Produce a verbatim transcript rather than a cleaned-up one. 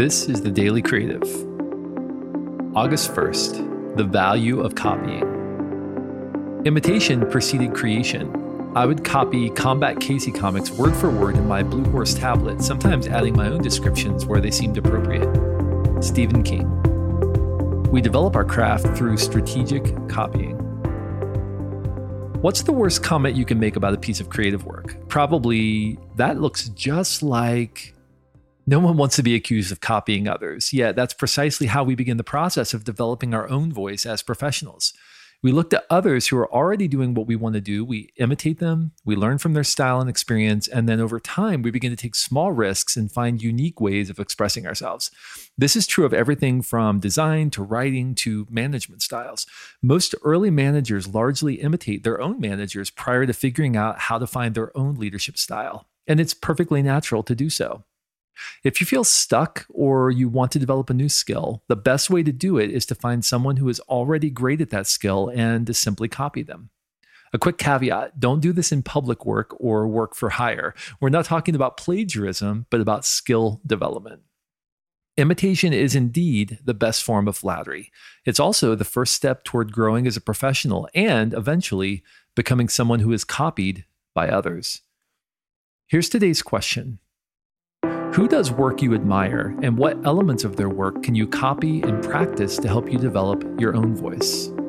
This is the Daily Creative. August first, the value of copying. Imitation preceded creation. I would copy Combat Casey comics word for word in my Blue Horse tablet, sometimes adding my own descriptions where they seemed appropriate. Stephen King. We develop our craft through strategic copying. What's the worst comment you can make about a piece of creative work? Probably, that looks just like... No one wants to be accused of copying others, yet that's precisely how we begin the process of developing our own voice as professionals. We look to others who are already doing what we want to do, we imitate them, we learn from their style and experience, and then over time, we begin to take small risks and find unique ways of expressing ourselves. This is true of everything from design to writing to management styles. Most early managers largely imitate their own managers prior to figuring out how to find their own leadership style, and it's perfectly natural to do so. If you feel stuck or you want to develop a new skill, the best way to do it is to find someone who is already great at that skill and to simply copy them. A quick caveat, don't do this in public work or work for hire. We're not talking about plagiarism, but about skill development. Imitation is indeed the best form of flattery. It's also the first step toward growing as a professional and eventually becoming someone who is copied by others. Here's today's question. Who does work you admire, and what elements of their work can you copy and practice to help you develop your own voice?